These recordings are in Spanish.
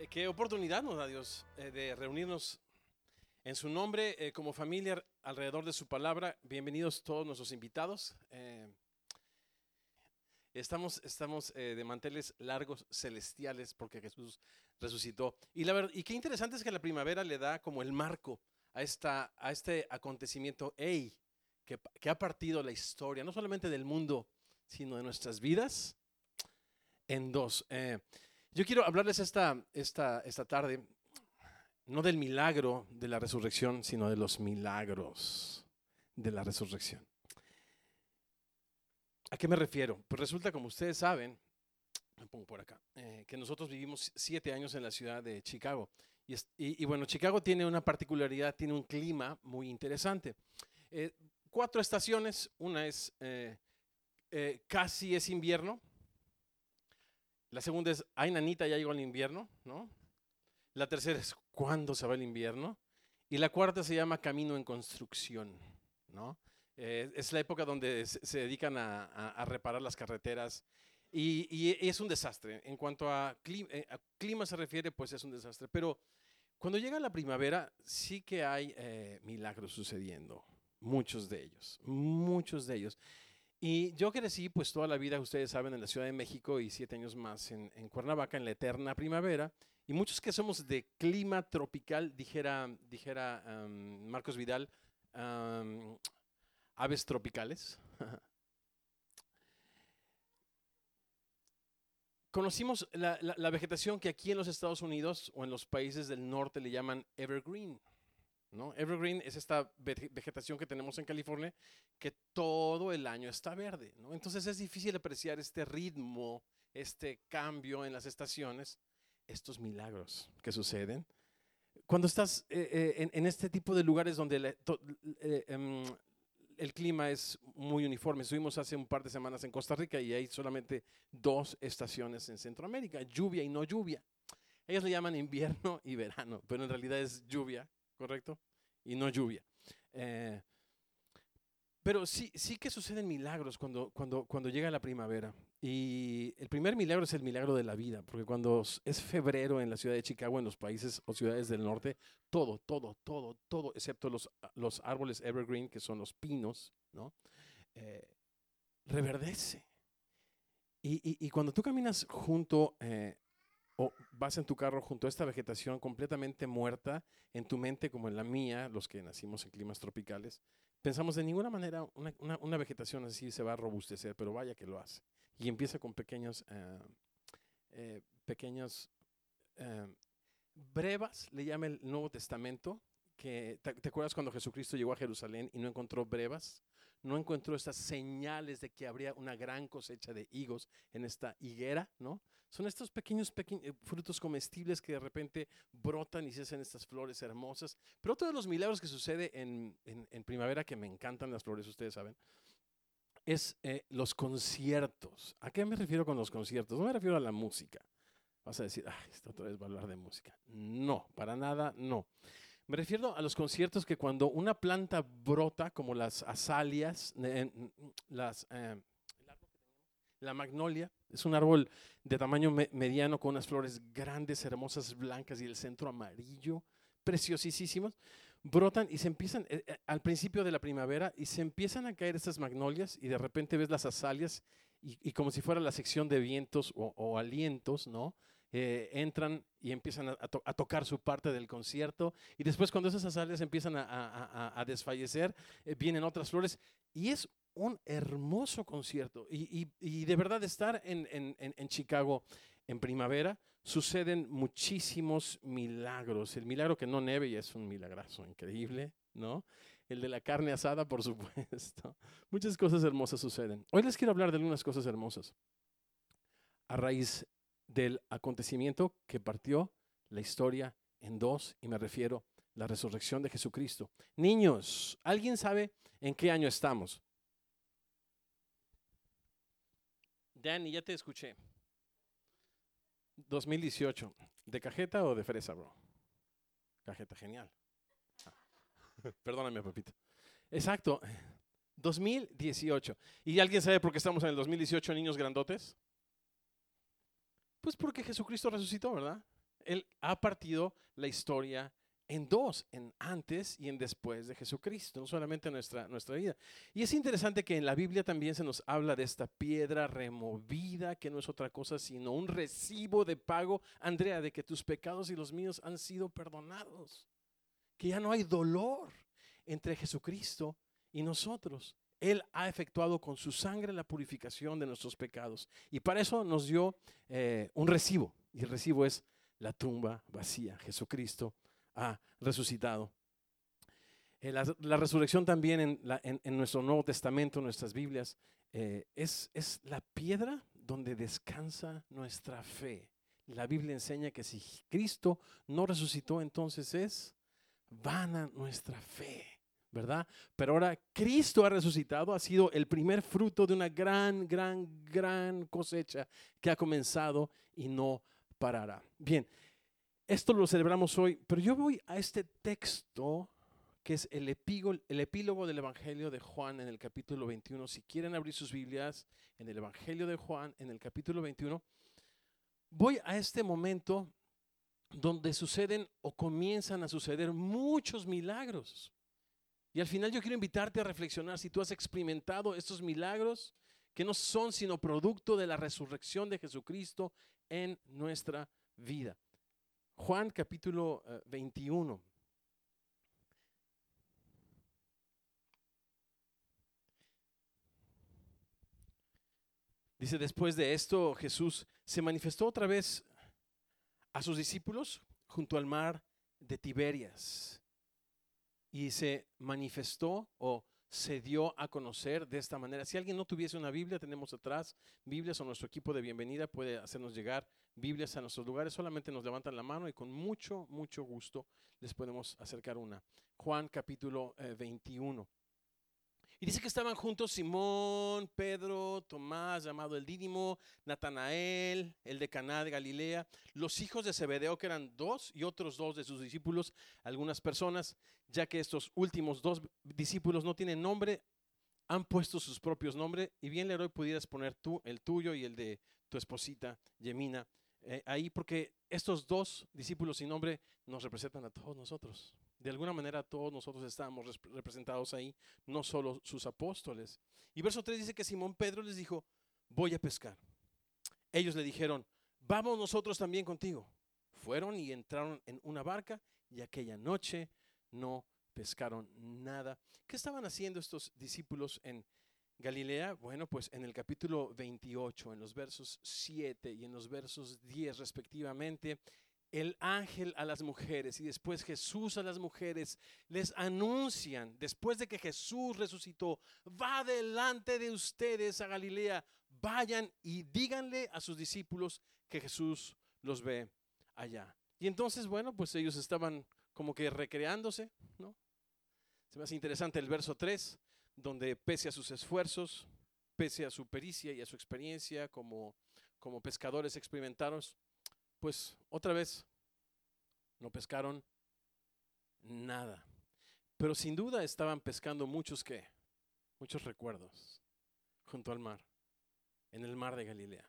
Qué oportunidad nos da Dios de reunirnos en su nombre como familia alrededor de su palabra. Bienvenidos todos nuestros invitados. Estamos de manteles largos celestiales porque Jesús resucitó. Y qué interesante es que la primavera le da como el marco a este acontecimiento que ha partido la historia, no solamente del mundo, sino de nuestras vidas en dos. Yo quiero hablarles esta tarde, no del milagro de la resurrección, sino de los milagros de la resurrección. ¿A qué me refiero? Pues resulta, como ustedes saben, me pongo por acá, que nosotros vivimos 7 años en la ciudad de Chicago. Y bueno, Chicago tiene una particularidad, tiene un clima muy interesante. 4 estaciones, una es casi es invierno. La segunda es, ay nanita, ya llegó el invierno, ¿no? La tercera es, ¿cuándo se va el invierno? Y la cuarta se llama camino en construcción, ¿no? Es la época donde se dedican a reparar las carreteras y es un desastre. En cuanto a clima se refiere, pues es un desastre. Pero cuando llega la primavera, sí que hay milagros sucediendo, muchos de ellos, muchos de ellos. Y yo crecí pues toda la vida, ustedes saben, en la Ciudad de México y 7 años más en Cuernavaca, en la eterna primavera. Y muchos que somos de clima tropical, dijera Marcos Vidal, aves tropicales. Conocimos la vegetación que aquí en los Estados Unidos o en los países del norte le llaman evergreen, ¿no? Evergreen es esta vegetación que tenemos en California que todo el año está verde, ¿no? Entonces es difícil apreciar este ritmo, este cambio en las estaciones, estos milagros que suceden. Cuando estás en este tipo de lugares donde el clima es muy uniforme. Estuvimos hace un par de semanas en Costa Rica y hay solamente 2 estaciones en Centroamérica, lluvia y no lluvia. Ellos le llaman invierno y verano, pero en realidad es lluvia, ¿correcto? Y no lluvia. Pero sí que suceden milagros cuando llega la primavera. Y el primer milagro es el milagro de la vida, porque cuando es febrero en la ciudad de Chicago, en los países o ciudades del norte, todo, excepto los árboles evergreen, que son los pinos, ¿no? Reverdece. Y cuando tú caminas junto o vas en tu carro junto a esta vegetación completamente muerta, en tu mente como en la mía, los que nacimos en climas tropicales, pensamos de ninguna manera una vegetación así se va a robustecer, pero vaya que lo hace. Y empieza con pequeños brevas, le llama el Nuevo Testamento, que ¿te acuerdas cuando Jesucristo llegó a Jerusalén y no encontró brevas? No encontró estas señales de que habría una gran cosecha de higos en esta higuera, ¿no? Son estos pequeños frutos comestibles que de repente brotan y se hacen estas flores hermosas. Pero otro de los milagros que sucede en primavera, que me encantan las flores, ustedes saben, es los conciertos. ¿A qué me refiero con los conciertos? No me refiero a la música. Vas a decir, esto otra vez va a hablar de música. No, para nada, no. Me refiero a los conciertos que cuando una planta brota, como las azaleas, la magnolia, es un árbol de tamaño mediano con unas flores grandes, hermosas, blancas y el centro amarillo, preciosísimos, brotan y se empiezan al principio de la primavera y se empiezan a caer estas magnolias y de repente ves las azaleas y como si fuera la sección de vientos o alientos, ¿no? Entran y empiezan a tocar su parte del concierto y después cuando esas azaleas empiezan a desfallecer, vienen otras flores y es un hermoso concierto y de verdad estar en Chicago en primavera suceden muchísimos milagros. El milagro que no nieve ya es un milagrazo increíble, ¿no? El de la carne asada, por supuesto. Muchas cosas hermosas suceden. Hoy les quiero hablar de algunas cosas hermosas a raíz del acontecimiento que partió la historia en 2 y me refiero a la resurrección de Jesucristo. Niños, ¿alguien sabe en qué año estamos? Danny, ya te escuché. 2018. ¿De cajeta o de fresa, bro? Cajeta, genial. Perdóname, papito. Exacto, 2018. ¿Y alguien sabe por qué estamos en el 2018, niños grandotes? Pues porque Jesucristo resucitó, ¿verdad? Él ha partido la historia en dos, en antes y en después de Jesucristo, no solamente nuestra vida. Y es interesante que en la Biblia también se nos habla de esta piedra removida, que no es otra cosa sino un recibo de pago, Andrea, de que tus pecados y los míos han sido perdonados, que ya no hay dolor entre Jesucristo y nosotros. Él ha efectuado con su sangre la purificación de nuestros pecados. Y para eso nos dio un recibo. Y el recibo es la tumba vacía. Jesucristo ha resucitado. La resurrección también en nuestro Nuevo Testamento, en nuestras Biblias, es la piedra donde descansa nuestra fe. La Biblia enseña que si Cristo no resucitó, entonces es vana nuestra fe, ¿verdad? Pero ahora Cristo ha resucitado, ha sido el primer fruto de una gran cosecha que ha comenzado y no parará. Bien, esto lo celebramos hoy, pero yo voy a este texto que es el epílogo del Evangelio de Juan en el capítulo 21. Si quieren abrir sus Biblias en el Evangelio de Juan en el capítulo 21, voy a este momento donde suceden o comienzan a suceder muchos milagros. Y al final yo quiero invitarte a reflexionar si tú has experimentado estos milagros que no son sino producto de la resurrección de Jesucristo en nuestra vida. Juan capítulo 21. Dice, después de esto Jesús se manifestó otra vez a sus discípulos junto al mar de Tiberias y se manifestó o se dio a conocer de esta manera. Si alguien no tuviese una Biblia, tenemos atrás Biblias, o nuestro equipo de bienvenida puede hacernos llegar Biblias a nuestros lugares. Solamente nos levantan la mano y con mucho gusto les podemos acercar una. Juan capítulo 21. Y dice que estaban juntos Simón, Pedro, Tomás, llamado el Dídimo, Natanael, el de Caná de Galilea, los hijos de Zebedeo, que eran dos, y otros dos de sus discípulos. Algunas personas, ya que estos últimos dos discípulos no tienen nombre, han puesto sus propios nombres. Y bien, Leroy, pudieras poner tú el tuyo y el de tu esposita, Yemina, ahí, porque estos dos discípulos sin nombre nos representan a todos nosotros. De alguna manera todos nosotros estamos representados ahí, no solo sus apóstoles. Y verso 3 dice que Simón Pedro les dijo, voy a pescar. Ellos le dijeron, vamos nosotros también contigo. Fueron y entraron en una barca y aquella noche no pescaron nada. ¿Qué estaban haciendo estos discípulos en Galilea? Bueno, pues en el capítulo 28, en los versos 7 y en los versos 10 respectivamente, el ángel a las mujeres y después Jesús a las mujeres les anuncian, después de que Jesús resucitó, va delante de ustedes a Galilea, vayan y díganle a sus discípulos que Jesús los ve allá. Y entonces, bueno, pues ellos estaban como que recreándose, ¿no? Se me hace interesante el verso 3, donde pese a sus esfuerzos, pese a su pericia y a su experiencia como pescadores experimentados, pues otra vez no pescaron nada. Pero sin duda estaban pescando muchos recuerdos junto al mar, en el mar de Galilea.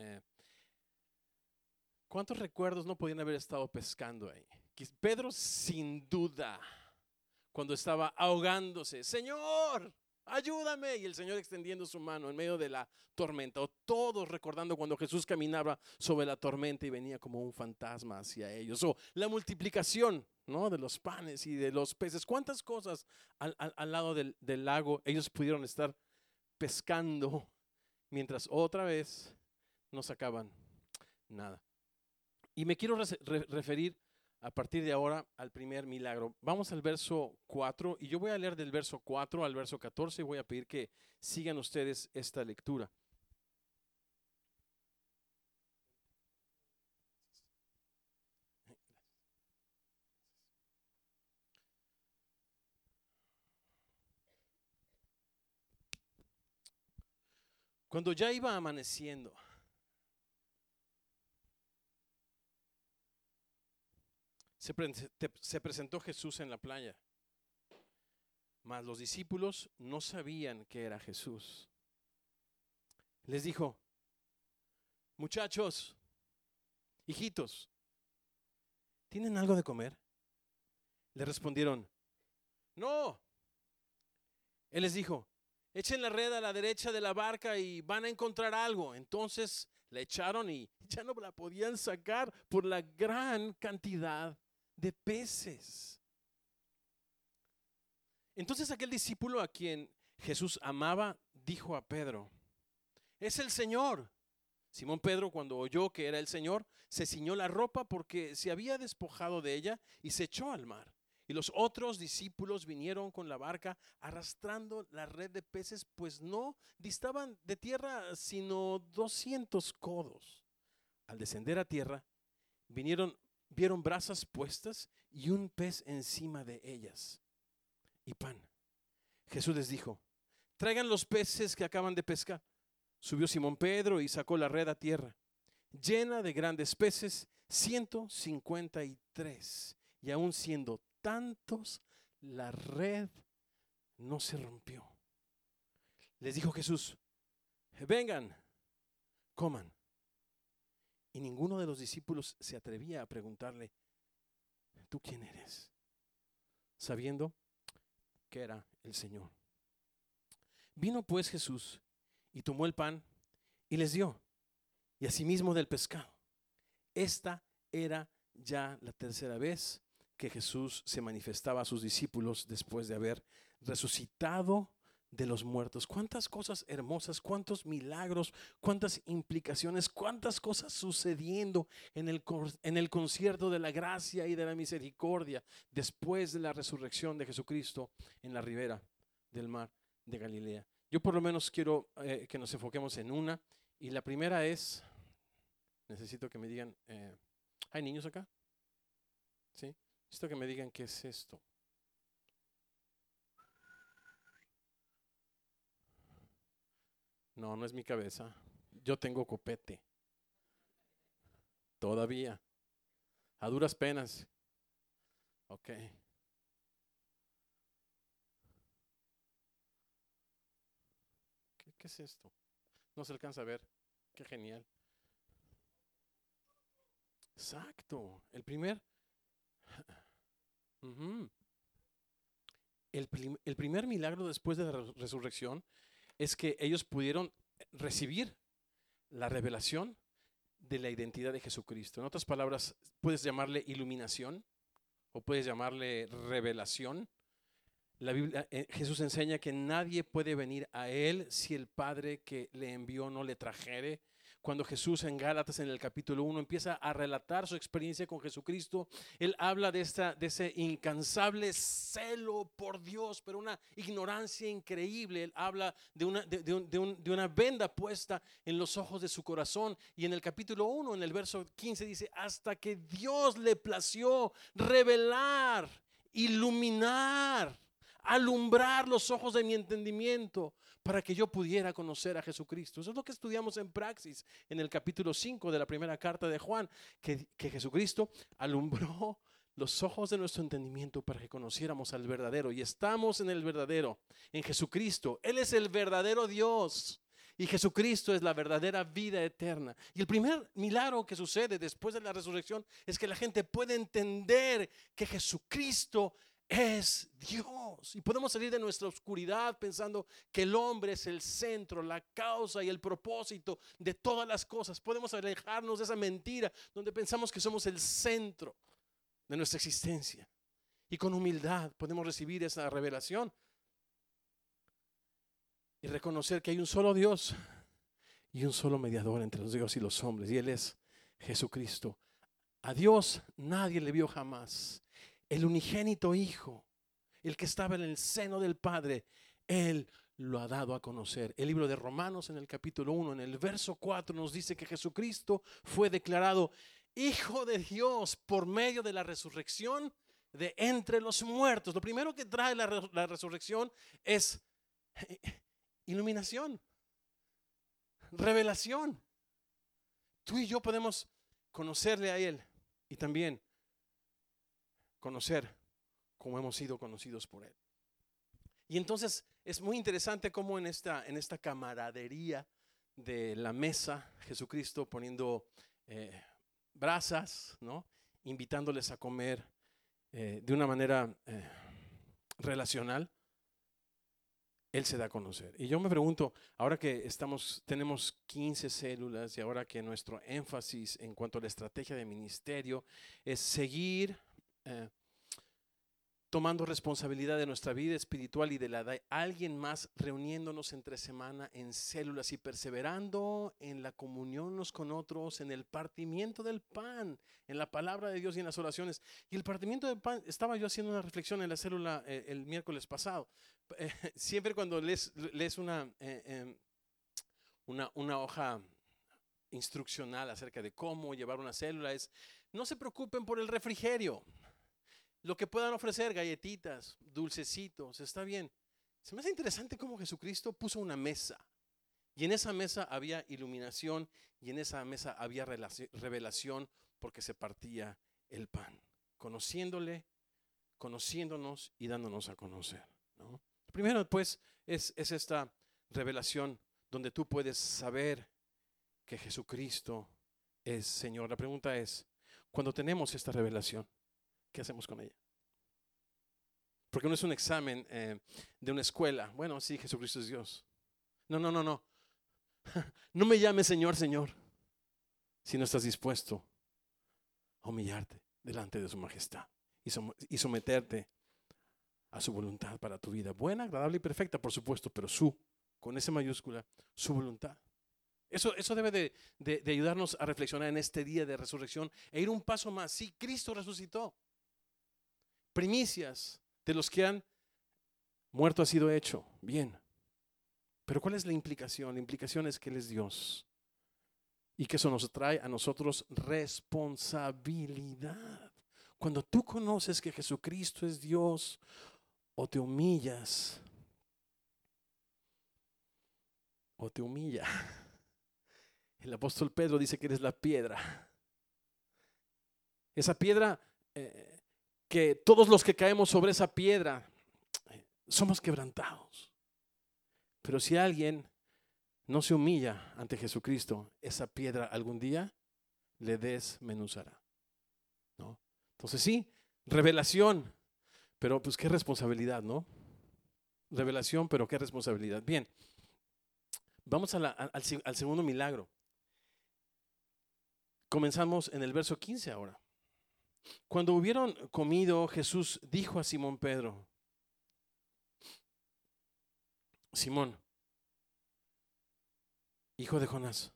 ¿Cuántos recuerdos no podían haber estado pescando ahí? Pedro sin duda, cuando estaba ahogándose, Señor, ayúdame, y el Señor extendiendo su mano en medio de la tormenta, o todos recordando cuando Jesús caminaba sobre la tormenta y venía como un fantasma hacia ellos, o la multiplicación, ¿no?, de los panes y de los peces. Cuántas cosas al lado del lago ellos pudieron estar pescando mientras otra vez no sacaban nada. Y me quiero referir a partir de ahora al primer milagro. Vamos al verso 4 y yo voy a leer del verso 4 al verso 14 y voy a pedir que sigan ustedes esta lectura. Cuando ya iba amaneciendo, se presentó Jesús en la playa, mas los discípulos no sabían que era Jesús. Les dijo, muchachos, hijitos, ¿tienen algo de comer? Le respondieron, no. Él les dijo, echen la red a la derecha de la barca y van a encontrar algo. Entonces la echaron y ya no la podían sacar por la gran cantidad de peces. Entonces aquel discípulo a quien Jesús amaba dijo a Pedro, es el Señor. Simón Pedro, cuando oyó que era el Señor, se ciñó la ropa porque se había despojado de ella y se echó al mar. Y los otros discípulos vinieron con la barca arrastrando la red de peces, pues no distaban de tierra sino 200 codos. Al descender a tierra, vieron brasas puestas y un pez encima de ellas y pan. Jesús les dijo, traigan los peces que acaban de pescar. Subió Simón Pedro y sacó la red a tierra, llena de grandes peces, 153. Y aun siendo tantos, la red no se rompió. Les dijo Jesús, vengan, coman. Y ninguno de los discípulos se atrevía a preguntarle, ¿tú quién eres? Sabiendo que era el Señor. Vino pues Jesús y tomó el pan y les dio, y asimismo del pescado. Esta era ya la tercera vez que Jesús se manifestaba a sus discípulos después de haber resucitado de los muertos. Cuántas cosas hermosas, cuántos milagros, cuántas implicaciones, cuántas cosas sucediendo en el concierto de la gracia y de la misericordia después de la resurrección de Jesucristo en la ribera del mar de Galilea. Yo por lo menos quiero que nos enfoquemos en una, y la primera es, necesito que me digan, ¿hay niños acá? ¿Sí? Necesito que me digan qué es esto. No, no es mi cabeza. Yo tengo copete. Todavía. A duras penas. Ok. ¿Qué es esto? No se alcanza a ver. Qué genial. Exacto. El primer milagro después de la resurrección es que ellos pudieron recibir la revelación de la identidad de Jesucristo. En otras palabras, puedes llamarle iluminación o puedes llamarle revelación. La Biblia, Jesús enseña que nadie puede venir a Él si el Padre que le envió no le trajere. Cuando Jesús en Gálatas en el capítulo 1 empieza a relatar su experiencia con Jesucristo, Él habla de ese incansable celo por Dios, pero una ignorancia increíble. Él habla de una venda puesta en los ojos de su corazón. Y en el capítulo 1, en el verso 15 dice, hasta que Dios le plació revelar, iluminar, alumbrar los ojos de mi entendimiento para que yo pudiera conocer a Jesucristo. Eso es lo que estudiamos en Praxis en el capítulo 5 de la primera carta de Juan, que Jesucristo alumbró los ojos de nuestro entendimiento para que conociéramos al verdadero, y estamos en el verdadero, en Jesucristo. Él es el verdadero Dios y Jesucristo es la verdadera vida eterna. Y el primer milagro que sucede después de la resurrección es que la gente puede entender que Jesucristo es Dios, y podemos salir de nuestra oscuridad pensando que el hombre es el centro, la causa y el propósito de todas las cosas. Podemos alejarnos de esa mentira donde pensamos que somos el centro de nuestra existencia, y con humildad podemos recibir esa revelación y reconocer que hay un solo Dios y un solo mediador entre los Dios y los hombres, y Él es Jesucristo. A Dios nadie le vio jamás. El unigénito Hijo, el que estaba en el seno del Padre, Él lo ha dado a conocer. El libro de Romanos en el capítulo 1, en el verso 4 nos dice que Jesucristo fue declarado Hijo de Dios por medio de la resurrección de entre los muertos. Lo primero que trae la resurrección es iluminación, revelación. Tú y yo podemos conocerle a Él y también conocer como hemos sido conocidos por Él. Y entonces es muy interesante cómo en esta camaradería de la mesa, Jesucristo poniendo brasas, ¿no? invitándoles a comer de una manera relacional, Él se da a conocer. Y yo me pregunto, ahora que tenemos 15 células y ahora que nuestro énfasis en cuanto a la estrategia de ministerio es seguir tomando responsabilidad de nuestra vida espiritual y de la de alguien más, reuniéndonos entre semana en células y perseverando en la comunión unos con otros, en el partimiento del pan, en la palabra de Dios y en las oraciones. Y el partimiento del pan, estaba yo haciendo una reflexión en la célula el miércoles pasado. Siempre cuando lees una hoja instruccional acerca de cómo llevar una célula, no se preocupen por el refrigerio. Lo que puedan ofrecer, galletitas, dulcecitos, está bien. Se me hace interesante cómo Jesucristo puso una mesa. Y en esa mesa había iluminación y en esa mesa había revelación porque se partía el pan. Conociéndole, conociéndonos y dándonos a conocer, ¿no? Primero, pues, es esta revelación donde tú puedes saber que Jesucristo es Señor. La pregunta es, cuando tenemos esta revelación, ¿qué hacemos con ella? Porque no es un examen de una escuela. Bueno, sí, Jesucristo es Dios. No. No me llames Señor, Señor, si no estás dispuesto a humillarte delante de su majestad y someterte a su voluntad para tu vida. Buena, agradable y perfecta, por supuesto, pero con esa mayúscula, su voluntad. Eso debe de ayudarnos a reflexionar en este día de resurrección e ir un paso más. Sí, Cristo resucitó. Primicias de los que han muerto ha sido hecho. Bien. Pero ¿cuál es la implicación? La implicación es que Él es Dios. Y que eso nos trae a nosotros responsabilidad. Cuando tú conoces que Jesucristo es Dios, o te humillas, o te humilla. El apóstol Pedro dice que eres la piedra. Esa piedra que todos los que caemos sobre esa piedra somos quebrantados. Pero si alguien no se humilla ante Jesucristo, esa piedra algún día le desmenuzará, ¿no? Entonces sí, revelación, pero pues qué responsabilidad, ¿no? Revelación, pero qué responsabilidad. Bien, vamos al segundo milagro. Comenzamos en el verso 15 ahora. Cuando hubieron comido, Jesús dijo a Simón Pedro: Simón, hijo de Jonás,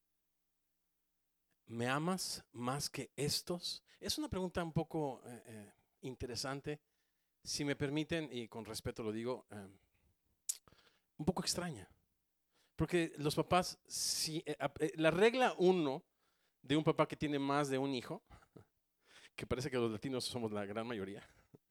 ¿me amas más que estos? Es una pregunta un poco interesante, si me permiten, y con respeto lo digo, un poco extraña. Porque los papás, la regla 1 de un papá que tiene más de un hijo, que parece que los latinos somos la gran mayoría,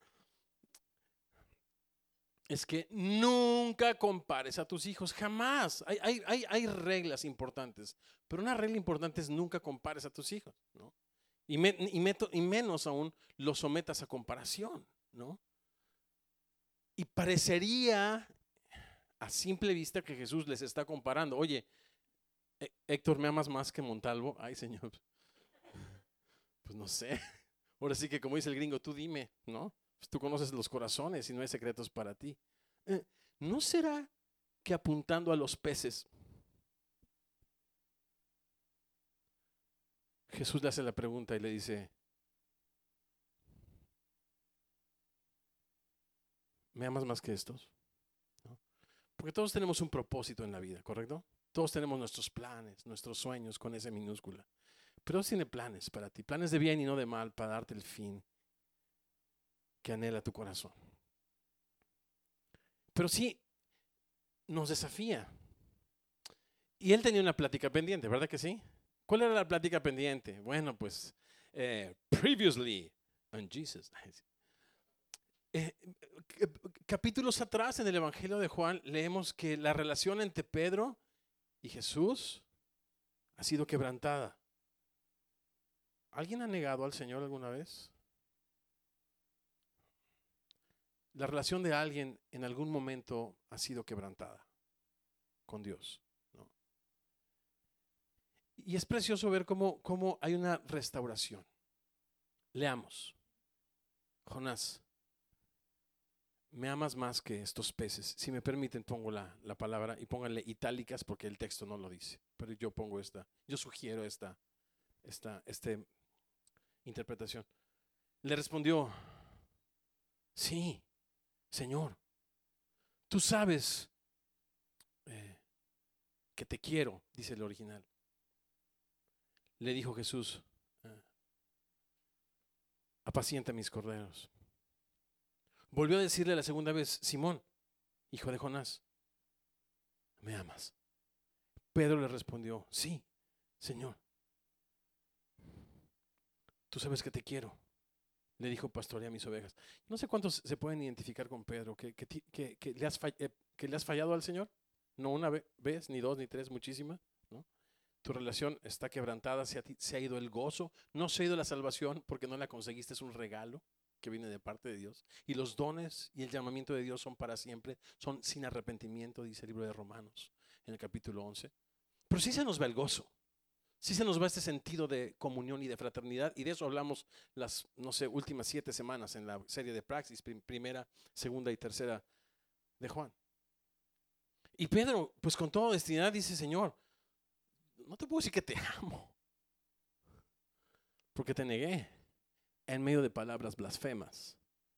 es que nunca compares a tus hijos, jamás. Hay reglas importantes, pero una regla importante es nunca compares a tus hijos, ¿no? Y menos aún los sometas a comparación, ¿no? Y parecería a simple vista que Jesús les está comparando. Oye, Héctor, ¿me amas más que Montalvo? Ay, Señor, pues no sé. Ahora sí que como dice el gringo, tú dime, ¿no? Pues tú conoces los corazones y no hay secretos para ti. ¿No será que apuntando a los peces, Jesús le hace la pregunta y le dice: ¿me amas más que estos? ¿No? Porque todos tenemos un propósito en la vida, ¿correcto? Todos tenemos nuestros planes, nuestros sueños con esa minúscula. Pero Dios tiene planes para ti, planes de bien y no de mal, para darte el fin que anhela tu corazón. Pero sí nos desafía. Y él tenía una plática pendiente, ¿verdad que sí? ¿Cuál era la plática pendiente? Bueno, pues previously on Jesus. Capítulos atrás en el Evangelio de Juan leemos que la relación entre Pedro y Jesús ha sido quebrantada. ¿Alguien ha negado al Señor alguna vez? La relación de alguien en algún momento ha sido quebrantada con Dios, ¿no? Y es precioso ver cómo hay una restauración. Leamos. Jonás, ¿me amas más que estos peces? Si me permiten, pongo la palabra y pónganle itálicas porque el texto no lo dice. Pero yo pongo yo sugiero esta interpretación. Le respondió, sí, Señor, tú sabes que te quiero, dice el original. Le dijo Jesús, apacienta mis corderos. Volvió a decirle la segunda vez, Simón, hijo de Jonás, ¿me amas? Pedro le respondió, sí, Señor, tú sabes que te quiero. Le dijo, pastorea mis ovejas. No sé cuántos se pueden identificar con Pedro, que le has fallado al Señor. No una vez, ni dos, ni tres, muchísimas, ¿no? Tu relación está quebrantada, se ha ido el gozo, no se ha ido la salvación porque no la conseguiste, es un regalo que viene de parte de Dios. Y los dones y el llamamiento de Dios son para siempre, son sin arrepentimiento, dice el libro de Romanos en el capítulo 11. Pero sí se nos va el gozo, sí se nos va este sentido de comunión y de fraternidad, y de eso hablamos las, no sé, últimas 7 semanas en la serie de Praxis, primera, segunda y tercera de Juan. Y Pedro, pues con toda honestidad dice, Señor, no te puedo decir que te amo, porque te negué en medio de palabras blasfemas.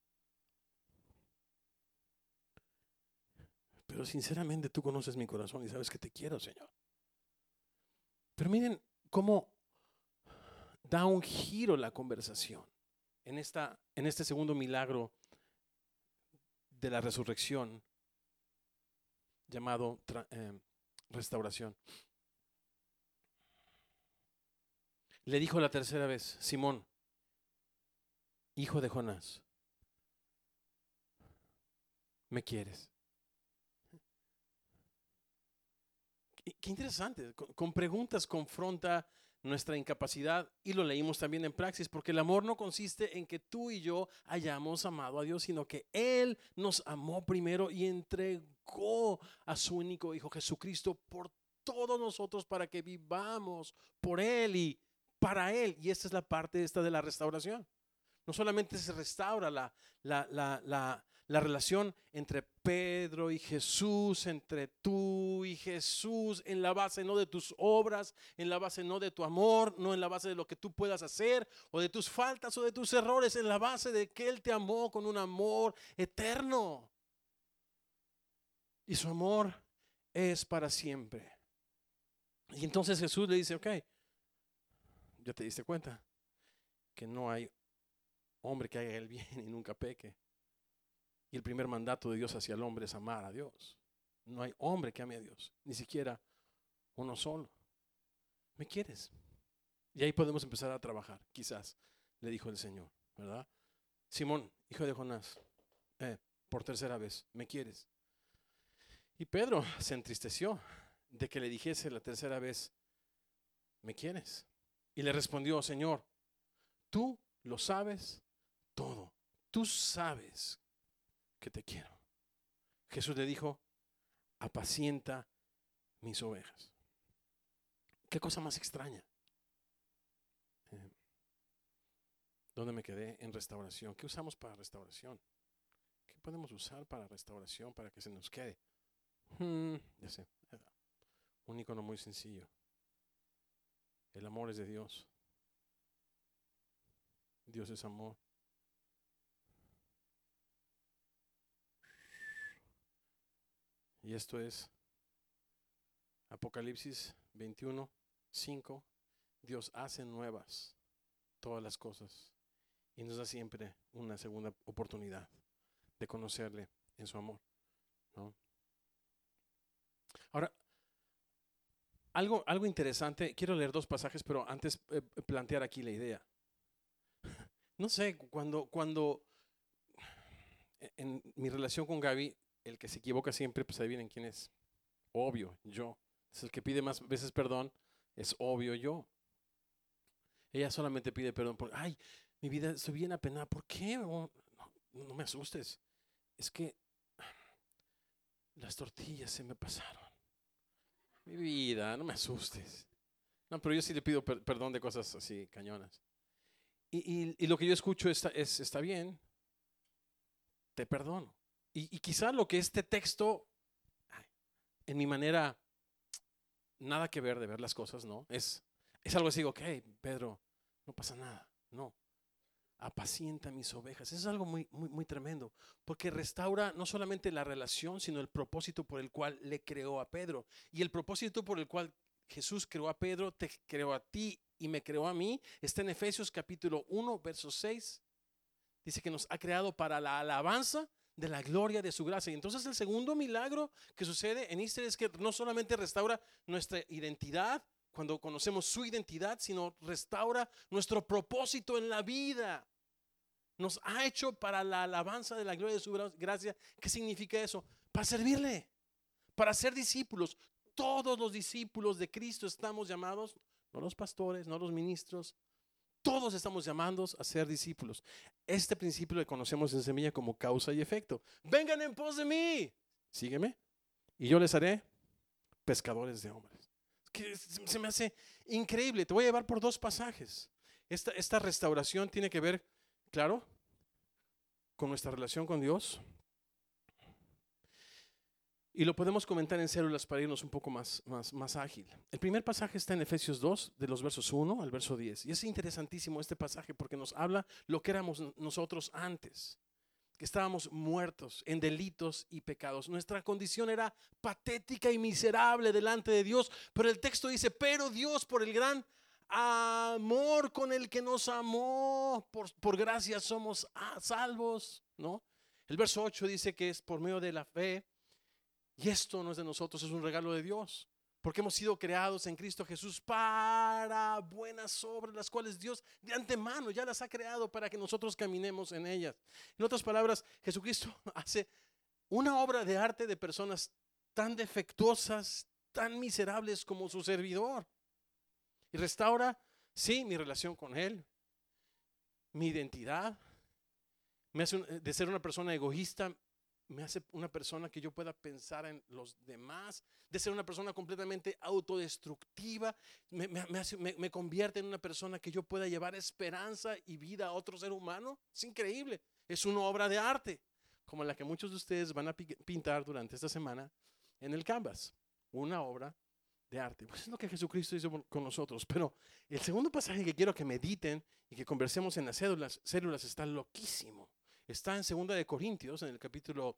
Pero sinceramente tú conoces mi corazón y sabes que te quiero, Señor. Pero miren cómo da un giro la conversación en este segundo milagro de la resurrección llamado restauración. Le dijo la tercera vez, Simón, hijo de Jonás, ¿me quieres? Qué interesante, con preguntas confronta nuestra incapacidad, y lo leímos también en Praxis, porque el amor no consiste en que tú y yo hayamos amado a Dios, sino que Él nos amó primero y entregó a su único Hijo Jesucristo por todos nosotros para que vivamos por Él y para Él. Y esta es la parte de la restauración. No solamente se restaura la relación entre Pedro y Jesús, entre tú y Jesús, en la base no de tus obras, en la base no de tu amor, no en la base de lo que tú puedas hacer o de tus faltas o de tus errores, en la base de que Él te amó con un amor eterno. Y su amor es para siempre. Y entonces Jesús le dice, ok, ya te diste cuenta que no hay hombre que haga el bien y nunca peque. Y el primer mandato de Dios hacia el hombre es amar a Dios. No hay hombre que ame a Dios, ni siquiera uno solo. ¿Me quieres? Y ahí podemos empezar a trabajar, quizás, le dijo el Señor, ¿verdad? Simón, hijo de Jonás, por tercera vez, ¿me quieres? Y Pedro se entristeció de que le dijese la tercera vez, ¿me quieres? Y le respondió, Señor, tú lo sabes todo. Tú sabes que te quiero. Jesús le dijo, apacienta mis ovejas. Qué cosa más extraña. ¿Dónde me quedé? En restauración. ¿Qué usamos para restauración? ¿Qué podemos usar para restauración para que se nos quede? Ya sé. Un icono muy sencillo. El amor es de Dios. Dios es amor. Y esto es Apocalipsis 21:5. Dios hace nuevas todas las cosas y nos da siempre una segunda oportunidad de conocerle en su amor, ¿no? Ahora, algo interesante, quiero leer 2 pasajes, pero antes plantear aquí la idea. No sé, cuando en mi relación con Gaby, el que se equivoca siempre, pues adivinen quién es. Obvio, yo. Es el que pide más veces perdón, es obvio yo. Ella solamente pide perdón por, ay, mi vida, estoy bien apenada. ¿Por qué? No me asustes. Es que las tortillas se me pasaron. Mi vida, no me asustes. No, pero yo sí le pido perdón de cosas así cañonas. Y lo que yo escucho está bien, te perdono. Y quizá lo que este texto, en mi manera, nada que ver de ver las cosas, ¿no? Es algo así, ok, Pedro, no pasa nada, no. Apacienta mis ovejas. Eso es algo muy, muy, muy tremendo, porque restaura no solamente la relación, sino el propósito por el cual le creó a Pedro. Y el propósito por el cual Jesús creó a Pedro, te creó a ti y me creó a mí, está en Efesios capítulo 1, verso 6. Dice que nos ha creado para la alabanza de la gloria de su gracia. Y entonces el segundo milagro que sucede en Easter es que no solamente restaura nuestra identidad cuando conocemos su identidad, sino restaura nuestro propósito en la vida. Nos ha hecho para la alabanza de la gloria de su gracia. ¿Qué significa eso? Para servirle, para ser discípulos. Todos los discípulos de Cristo estamos llamados, no los pastores, no los ministros, todos estamos llamados a ser discípulos. Este principio lo conocemos en Semilla como causa y efecto. Vengan en pos de mí, sígueme, y yo les haré pescadores de hombres. Que se me hace increíble. Te voy a llevar por dos pasajes. Esta restauración tiene que ver, claro, con nuestra relación con Dios. Y lo podemos comentar en células para irnos un poco más ágil. El primer pasaje está en Efesios 2, de los versos 1 al verso 10. Y es interesantísimo este pasaje porque nos habla lo que éramos nosotros antes. Que estábamos muertos en delitos y pecados. Nuestra condición era patética y miserable delante de Dios. Pero el texto dice, pero Dios por el gran amor con el que nos amó, por gracia somos salvos, ¿no? El verso 8 dice que es por medio de la fe. Y esto no es de nosotros, es un regalo de Dios. Porque hemos sido creados en Cristo Jesús para buenas obras, las cuales Dios de antemano ya las ha creado para que nosotros caminemos en ellas. En otras palabras, Jesucristo hace una obra de arte de personas tan defectuosas, tan miserables como su servidor. Y restaura, sí, mi relación con Él, mi identidad. Me hace de ser una persona egoísta, me hace una persona que yo pueda pensar en los demás, de ser una persona completamente autodestructiva, me convierte en una persona que yo pueda llevar esperanza y vida a otro ser humano. Es increíble, es una obra de arte, como la que muchos de ustedes van a pintar durante esta semana en el Canvas, una obra de arte. Pues es lo que Jesucristo hizo con nosotros. Pero el segundo pasaje que quiero que mediten y que conversemos en las células está loquísimo. Está en 2 de Corintios, en el capítulo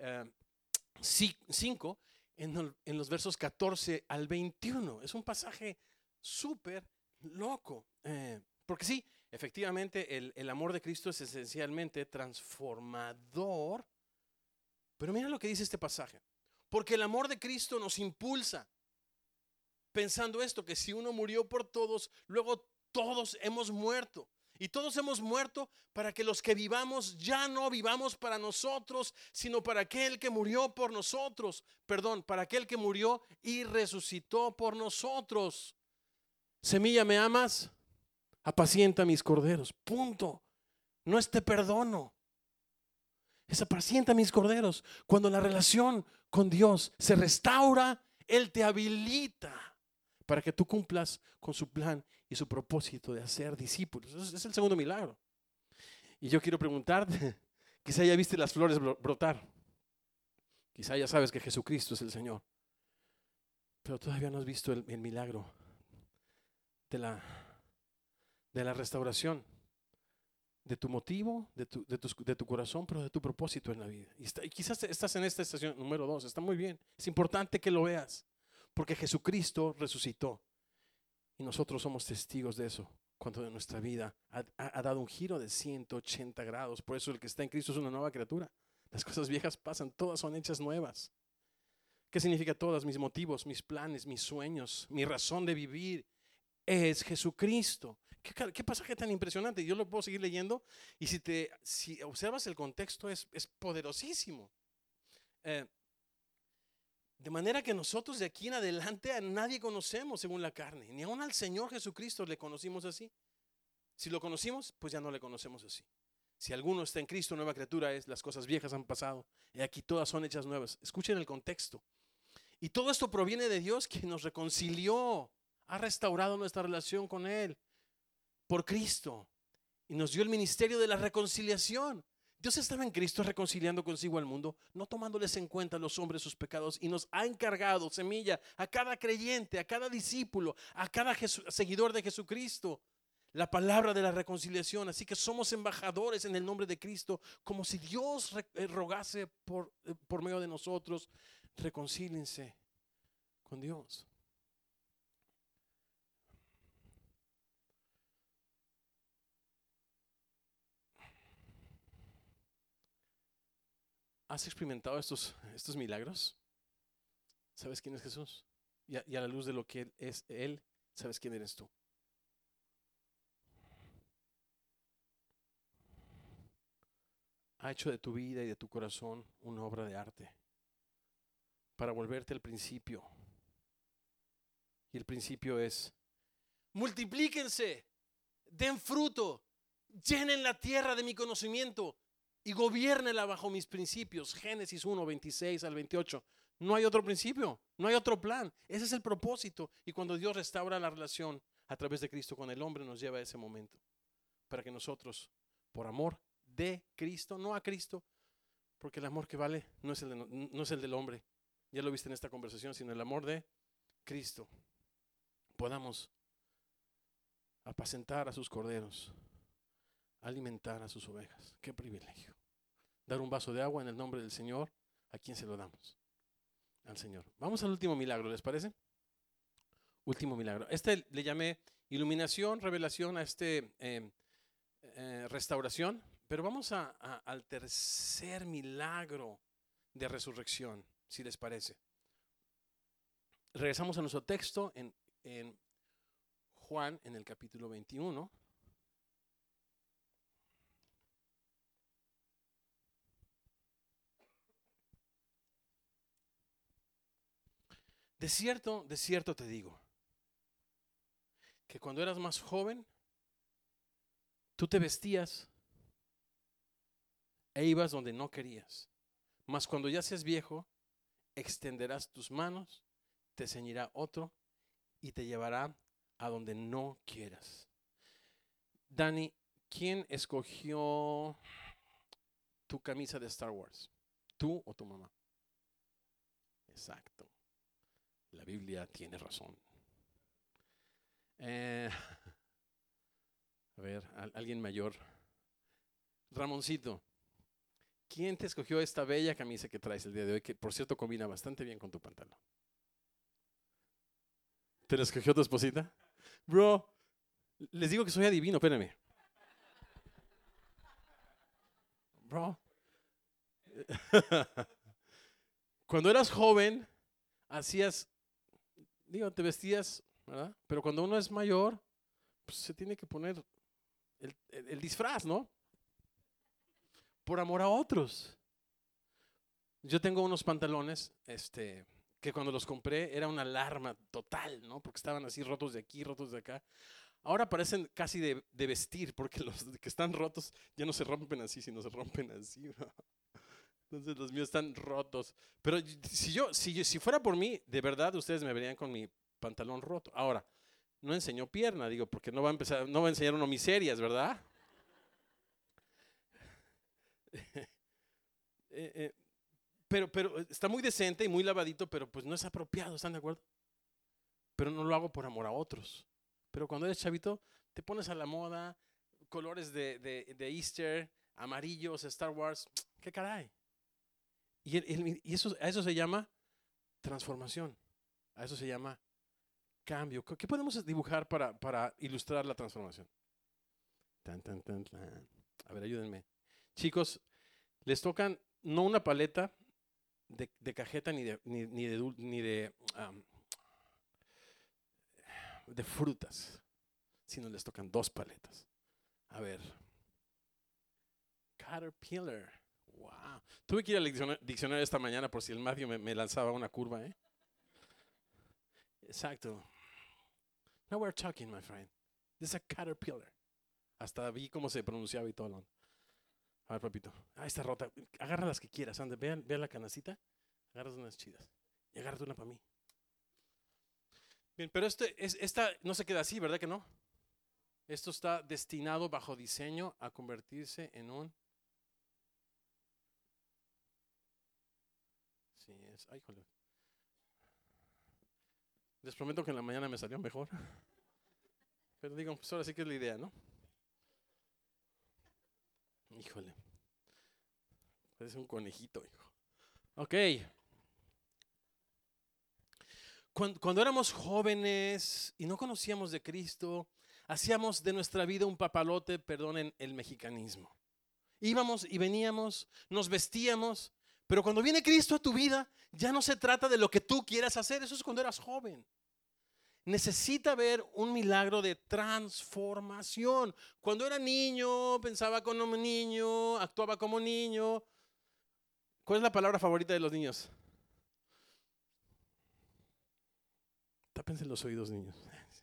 5, en los versos 14 al 21. Es un pasaje súper loco. Porque sí, efectivamente, el amor de Cristo es esencialmente transformador. Pero mira lo que dice este pasaje. Porque el amor de Cristo nos impulsa, pensando esto, que si uno murió por todos, luego todos hemos muerto. Y todos hemos muerto para que los que vivamos ya no vivamos para nosotros, sino para aquel que murió por nosotros. Perdón, para aquel que murió y resucitó por nosotros. Semilla, ¿me amas? Apacienta mis corderos. Punto. No es te perdono. Es apacienta mis corderos. Cuando la relación con Dios se restaura, Él te habilita para que tú cumplas con su plan y su propósito de hacer discípulos. Ese es el segundo milagro. Y yo quiero preguntarte, quizá ya viste las flores brotar, quizá ya sabes que Jesucristo es el Señor, pero todavía no has visto el milagro de la restauración de tu motivo, de tu corazón, pero de tu propósito en la vida. Y quizás estás en esta estación número 2, está muy bien, es importante que lo veas, porque Jesucristo resucitó. Y nosotros somos testigos de eso, cuando en nuestra vida ha dado un giro de 180 grados. Por eso el que está en Cristo es una nueva criatura. Las cosas viejas pasan, todas son hechas nuevas. ¿Qué significa todas? Mis motivos, mis planes, mis sueños, mi razón de vivir es Jesucristo. ¿Qué pasaje tan impresionante? Yo lo puedo seguir leyendo y si observas el contexto es poderosísimo. De manera que nosotros de aquí en adelante a nadie conocemos según la carne, ni aún al Señor Jesucristo le conocimos así. Si lo conocimos, pues ya no le conocemos así. Si alguno está en Cristo, nueva criatura es, las cosas viejas han pasado y aquí todas son hechas nuevas. Escuchen el contexto. Y todo esto proviene de Dios, que nos reconcilió, ha restaurado nuestra relación con Él por Cristo y nos dio el ministerio de la reconciliación. Dios estaba en Cristo reconciliando consigo al mundo, no tomándoles en cuenta a los hombres sus pecados, y nos ha encargado, semilla, a cada creyente, a cada discípulo, a cada seguidor de Jesucristo, la palabra de la reconciliación. Así que somos embajadores en el nombre de Cristo, como si Dios rogase por medio de nosotros: reconcíliense con Dios. ¿Has experimentado estos milagros? ¿Sabes quién es Jesús? Y a la luz de lo que es Él, ¿sabes quién eres tú? Ha hecho de tu vida y de tu corazón una obra de arte para volverte al principio. Y el principio es: multiplíquense, den fruto, llenen la tierra de mi conocimiento y gobiernenla bajo mis principios. Génesis 1, 26 al 28. No hay otro principio, no hay otro plan. Ese es el propósito. Y cuando Dios restaura la relación a través de Cristo con el hombre, nos lleva a ese momento para que nosotros, por amor de Cristo, no a Cristo, porque el amor que vale no es el del hombre, ya lo viste en esta conversación, sino el amor de Cristo, podamos apacentar a sus corderos, alimentar a sus ovejas. Qué privilegio. Dar un vaso de agua en el nombre del Señor. ¿A quién se lo damos? Al Señor. Vamos al último milagro, ¿les parece? Último milagro. Le llamé iluminación, revelación, a restauración. Pero vamos al tercer milagro de resurrección, si les parece. Regresamos a nuestro texto en Juan, en el capítulo 21. De cierto te digo, que cuando eras más joven, tú te vestías e ibas donde no querías. Mas cuando ya seas viejo, extenderás tus manos, te ceñirá otro y te llevará a donde no quieras. Dani, ¿quién escogió tu camisa de Star Wars? ¿Tú o tu mamá? Exacto. La Biblia tiene razón. A ver, alguien mayor. Ramoncito, ¿quién te escogió esta bella camisa que traes el día de hoy? Que por cierto combina bastante bien con tu pantalón. ¿Te la escogió tu esposita? Bro, les digo que soy adivino, espérenme. Bro. Cuando eras joven, te vestías, ¿verdad? Pero cuando uno es mayor, pues se tiene que poner el disfraz, ¿no? Por amor a otros. Yo tengo unos pantalones, que cuando los compré era una alarma total, ¿no? Porque estaban así rotos de aquí, rotos de acá. Ahora parecen casi de vestir, porque los que están rotos ya no se rompen así, sino se rompen así. Entonces los míos están rotos. Pero si fuera por mí, de verdad ustedes me verían con mi pantalón roto. Ahora, no enseñó pierna, digo, porque no va a enseñar uno miserias, ¿verdad? Pero está muy decente y muy lavadito, pero pues no es apropiado, ¿están de acuerdo? Pero no lo hago por amor a otros. Pero cuando eres chavito, te pones a la moda, colores de Easter, amarillos, Star Wars, ¿qué caray? Y a eso se llama transformación, a eso se llama cambio. ¿Qué podemos dibujar para ilustrar la transformación? Tan, tan, tan, tan. A ver, ayúdenme. Chicos, les tocan no una paleta de cajeta de frutas, sino les tocan dos paletas. A ver. Caterpillar. Wow. Tuve que ir al diccionario esta mañana por si el Matthew me lanzaba una curva, ¿eh? Exacto. Now we're talking, my friend. This is a caterpillar. Hasta vi cómo se pronunciaba y todo. A ver, papito. Ah, está rota. Agarra las que quieras, ande. Vean la canacita. Agarras unas chidas. Y agárrate una para mí. Bien, pero esta no se queda así, ¿verdad que no? Esto está destinado bajo diseño a convertirse en un... Sí, es... Ay, joder. Les prometo que en la mañana me salió mejor. Pero digo, pues ahora sí que es la idea, ¿no? Híjole. Parece un conejito, hijo. Ok. Cuando éramos jóvenes y no conocíamos de Cristo, hacíamos de nuestra vida un papalote, perdonen el mexicanismo. Íbamos y veníamos, nos vestíamos, pero cuando viene Cristo a tu vida, ya no se trata de lo que tú quieras hacer. Eso es cuando eras joven. Necesita haber un milagro de transformación. Cuando era niño, pensaba como niño, actuaba como niño. ¿Cuál es la palabra favorita de los niños? Tápense los oídos, niños.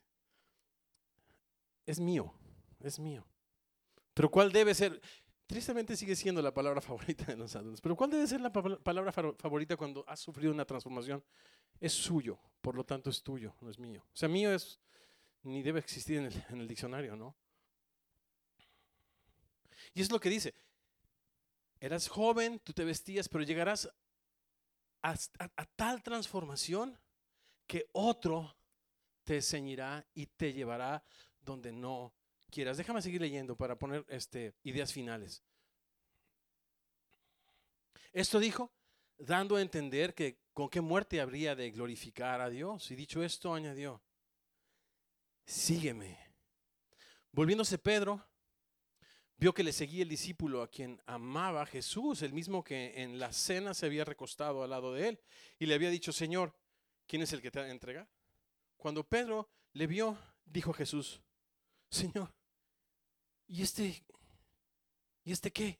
Es mío, es mío. Pero ¿cuál debe ser? Tristemente sigue siendo la palabra favorita de los adultos. Pero ¿cuál debe ser la palabra favorita cuando has sufrido una transformación? Es suyo, por lo tanto es tuyo, no es mío. O sea, mío es, ni debe existir en el diccionario, ¿no? Y es lo que dice. Eras joven, tú te vestías, pero llegarás a tal transformación que otro te ceñirá y te llevará donde no quieras. Déjame seguir leyendo para poner ideas finales. Esto dijo, dando a entender que con qué muerte habría de glorificar a Dios. Y dicho esto, añadió, sígueme. Volviéndose Pedro, vio que le seguía el discípulo a quien amaba Jesús, el mismo que en la cena se había recostado al lado de él, y le había dicho, Señor, ¿quién es el que te ha de entregar? Cuando Pedro le vio, dijo a Jesús, Señor, ¿y este qué?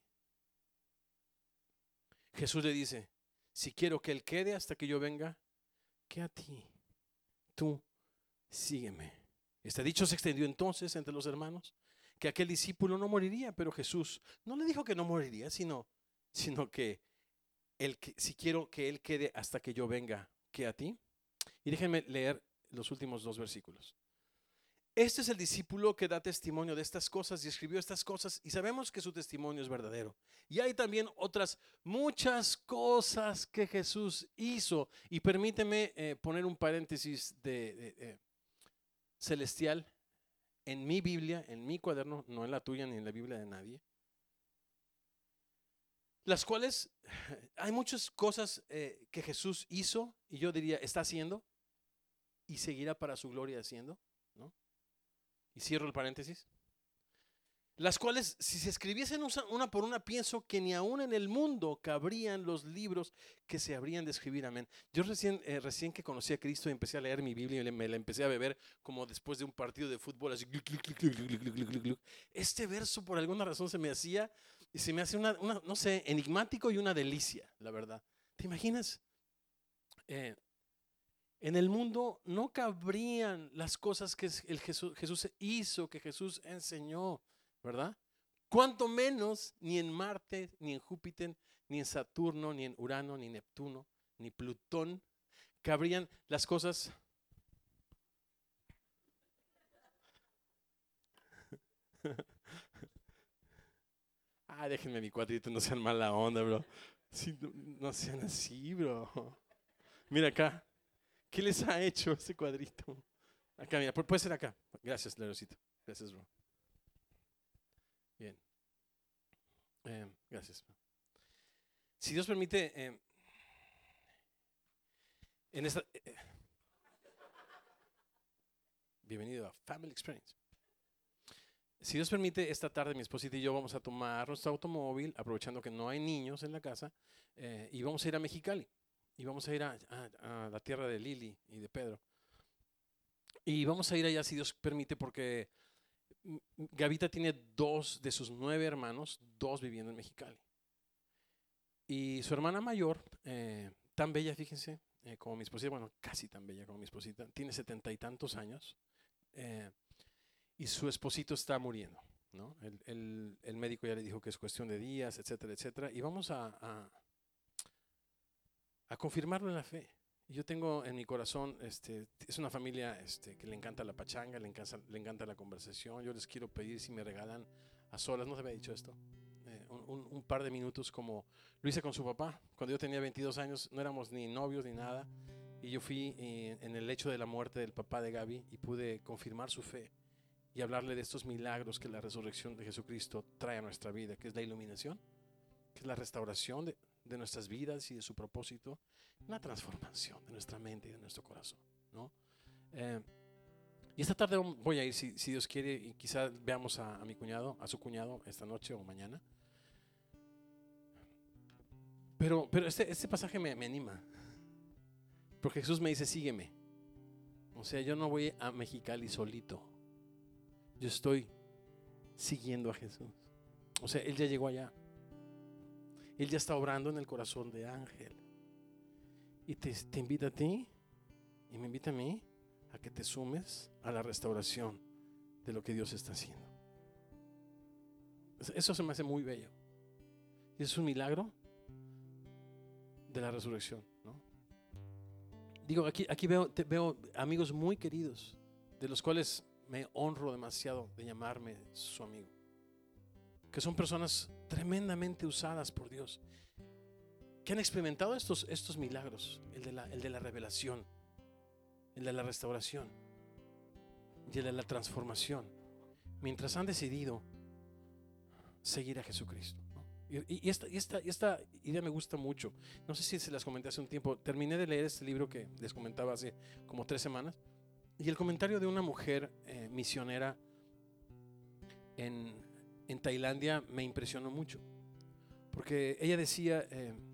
Jesús le dice, si quiero que él quede hasta que yo venga, ¿qué a ti? Tú sígueme. Este dicho se extendió entonces entre los hermanos, que aquel discípulo no moriría, pero Jesús no le dijo que no moriría, sino que si quiero que él quede hasta que yo venga, ¿qué a ti? Y déjenme leer los últimos 2 versículos. Este es el discípulo que da testimonio de estas cosas y escribió estas cosas y sabemos que su testimonio es verdadero. Y hay también otras muchas cosas que Jesús hizo. Y permíteme poner un paréntesis celestial en mi Biblia, en mi cuaderno, no en la tuya ni en la Biblia de nadie. Las cuales hay muchas cosas que Jesús hizo y yo diría está haciendo y seguirá para su gloria haciendo, ¿no? Y cierro el paréntesis. Las cuales, si se escribiesen una por una, pienso que ni aún en el mundo cabrían los libros que se habrían de escribir. Amén. Yo recién que conocí a Cristo y empecé a leer mi Biblia y me la empecé a beber como después de un partido de fútbol, así. Este verso por alguna razón se me hacía, y se me hace no sé, enigmático y una delicia, la verdad. ¿Te imaginas? En el mundo no cabrían las cosas que Jesús hizo, que Jesús enseñó, ¿verdad? Cuanto menos ni en Marte, ni en Júpiter, ni en Saturno, ni en Urano, ni Neptuno, ni Plutón cabrían las cosas. Déjenme mi cuadrito, no sean mala onda, bro. Sí, no sean así, bro. Mira acá. ¿Qué les ha hecho ese cuadrito? Acá, mira, puede ser acá. Gracias, Leroncito. Gracias, bro. Bien. Gracias. Si Dios permite, en esta... bienvenido a Family Experience. Si Dios permite, esta tarde mi esposita y yo vamos a tomar nuestro automóvil, aprovechando que no hay niños en la casa, y vamos a ir a Mexicali. Y vamos a ir a la tierra de Lili y de Pedro. Y vamos a ir allá si Dios permite, porque Gavita tiene 2 de sus 9 hermanos, 2 viviendo en Mexicali. Y su hermana mayor, tan bella, fíjense, como mi esposita, bueno, casi tan bella como mi esposita, tiene 70 y tantos años, y su esposito está muriendo, ¿no? El médico ya le dijo que es cuestión de días, etcétera, etcétera. Y vamos a confirmarlo en la fe. Yo tengo en mi corazón, es una familia que le encanta la pachanga, le encanta la conversación. Yo les quiero pedir si me regalan a solas, no te había dicho esto, un par de minutos como lo hice con su papá. Cuando yo tenía 22 años, no éramos ni novios ni nada. Y yo fui en el hecho de la muerte del papá de Gaby y pude confirmar su fe y hablarle de estos milagros que la resurrección de Jesucristo trae a nuestra vida, que es la iluminación, que es la restauración de nuestras vidas y de su propósito, una transformación de nuestra mente y de nuestro corazón, ¿no? Y esta tarde voy a ir, si Dios quiere, y quizá veamos a mi cuñado, a su cuñado, esta noche o mañana. Pero este pasaje me anima, porque Jesús me dice, sígueme. O sea, yo no voy a Mexicali solito, yo estoy siguiendo a Jesús. O sea, Él ya llegó allá. Él ya está obrando en el corazón de Ángel. Y te invita a ti y me invita a mí a que te sumes a la restauración de lo que Dios está haciendo. Eso se me hace muy bello. Y es un milagro de la resurrección, ¿no? Digo, aquí veo amigos muy queridos, de los cuales me honro demasiado de llamarme su amigo, que son personas tremendamente usadas por Dios, que han experimentado estos milagros, el de la revelación, el de la restauración y el de la transformación, mientras han decidido seguir a Jesucristo, ¿no? Y esta idea me gusta mucho. No sé si se las comenté hace un tiempo. Terminé de leer este libro que les comentaba hace como 3 semanas, y el comentario de una mujer misionera en Tailandia me impresionó mucho, porque ella decía,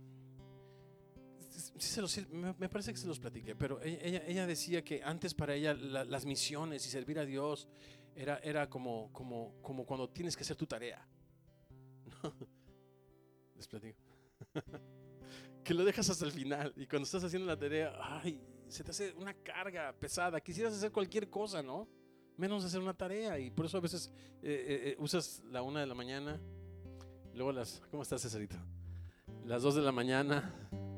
me parece que se los platiqué, pero ella decía que antes para ella las misiones y servir a Dios era como cuando tienes que hacer tu tarea, ¿no? Les platico que lo dejas hasta el final, y cuando estás haciendo la tarea, ay, se te hace una carga pesada, quisieras hacer cualquier cosa, ¿no? Menos hacer una tarea, y por eso a veces usas la 1 de la mañana, luego ¿cómo estás, Cesarito? Las 2 de la mañana.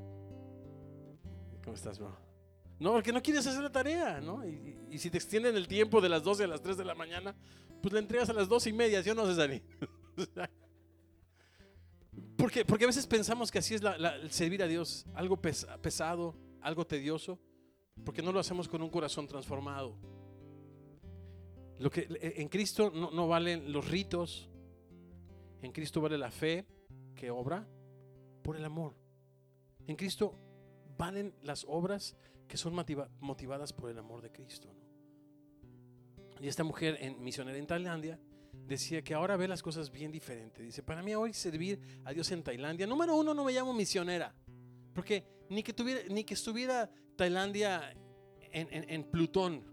¿Cómo estás, bro? No, porque no quieres hacer la tarea, ¿no? Y si te extienden el tiempo de las 12 a las 3 de la mañana, pues la entregas a las 2:30, ¿sí o no, Cesarín? Porque a veces pensamos que así es el servir a Dios, algo pesado, algo tedioso, porque no lo hacemos con un corazón transformado. En Cristo no valen los ritos, en Cristo vale la fe que obra por el amor. En Cristo valen las obras que son motivadas por el amor de Cristo, ¿no? Y esta mujer misionera en Tailandia decía que ahora ve las cosas bien diferente. Dice, para mí hoy servir a Dios en Tailandia, número 1, no me llamo misionera, porque ni que estuviera Tailandia en Plutón,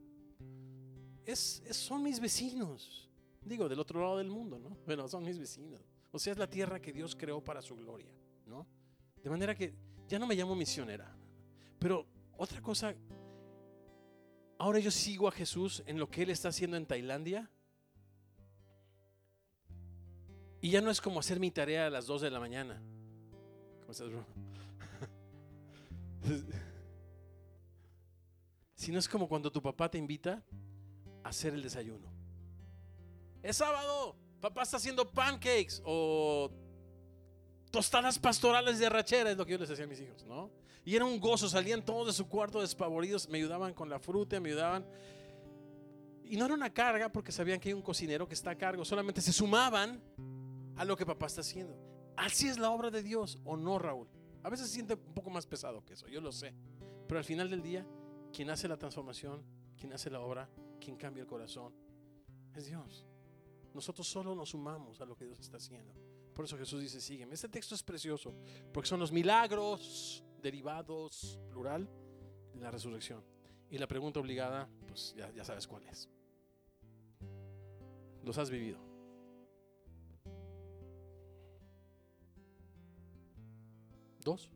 son mis vecinos, digo, del otro lado del mundo, ¿no? Bueno, son mis vecinos. O sea, es la tierra que Dios creó para su gloria, ¿no? De manera que ya no me llamo misionera. Pero otra cosa, ahora yo sigo a Jesús en lo que Él está haciendo en Tailandia. Y ya no es como hacer mi tarea a las 2 de la mañana. ¿Cómo estás, bro? Sino es como cuando tu papá te invita a hacer el desayuno. Es sábado, papá está haciendo pancakes o tostadas pastorales de arrachera, es lo que yo les decía a mis hijos, ¿no? Y era un gozo, salían todos de su cuarto despavoridos, me ayudaban con la fruta, me ayudaban. Y no era una carga porque sabían que hay un cocinero que está a cargo, solamente se sumaban a lo que papá está haciendo. Así es la obra de Dios, ¿o no, Raúl? A veces se siente un poco más pesado que eso, yo lo sé, pero al final del día, quien hace la transformación, quien hace la obra, quien cambia el corazón, es Dios. Nosotros solo nos sumamos a lo que Dios está haciendo. Por eso Jesús dice, sígueme. Este texto es precioso, porque son los milagros derivados, plural, de la resurrección. Y la pregunta obligada, pues ya sabes cuál es. ¿Los has vivido? ¿2?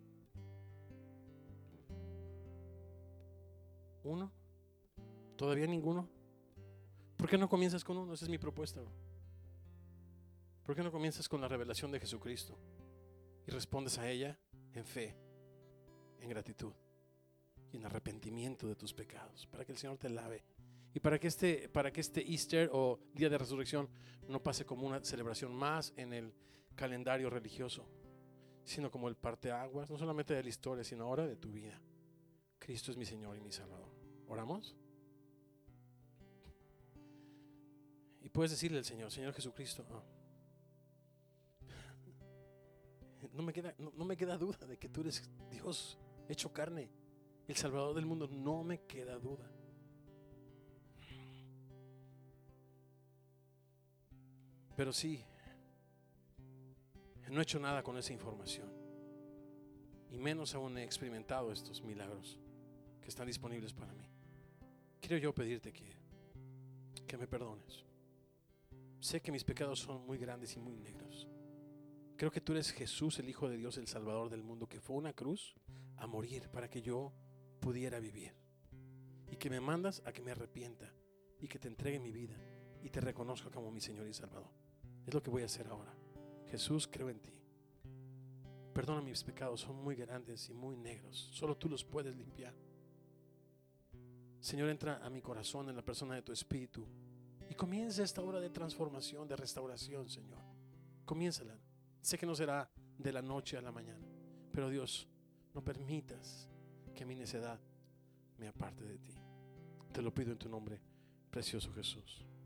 ¿1? ¿Todavía ninguno? ¿Por qué no comienzas con uno? Esa es mi propuesta. ¿Por qué no comienzas con la revelación de Jesucristo y respondes a ella en fe, en gratitud? y en arrepentimiento de tus pecados, para que el Señor te lave y para que este Easter o Día de Resurrección no pase como una celebración más en el calendario religioso, sino como el parteaguas, no solamente de la historia, sino ahora de tu vida. Cristo es mi Señor y mi Salvador. ¿Oramos? Y puedes decirle al Señor: Señor Jesucristo, no me queda duda de que tú eres Dios hecho carne, el Salvador del mundo. No me queda duda. Pero sí, no he hecho nada con esa información, y menos aún he experimentado estos milagros que están disponibles para mí. Quiero yo pedirte que me perdones. Sé que mis pecados son muy grandes y muy negros. Creo que tú eres Jesús, el Hijo de Dios, el Salvador del mundo, que fue a una cruz a morir para que yo pudiera vivir, y que me mandas a que me arrepienta y que te entregue mi vida y te reconozca como mi Señor y Salvador. Es lo que voy a hacer ahora. Jesús, creo en ti. Perdona mis pecados, son muy grandes y muy negros. Solo tú los puedes limpiar. Señor, entra a mi corazón en la persona de tu Espíritu y comienza esta obra de transformación, de restauración, Señor. Comiénzala. Sé que no será de la noche a la mañana, pero Dios, no permitas que mi necedad me aparte de ti. Te lo pido en tu nombre, precioso Jesús.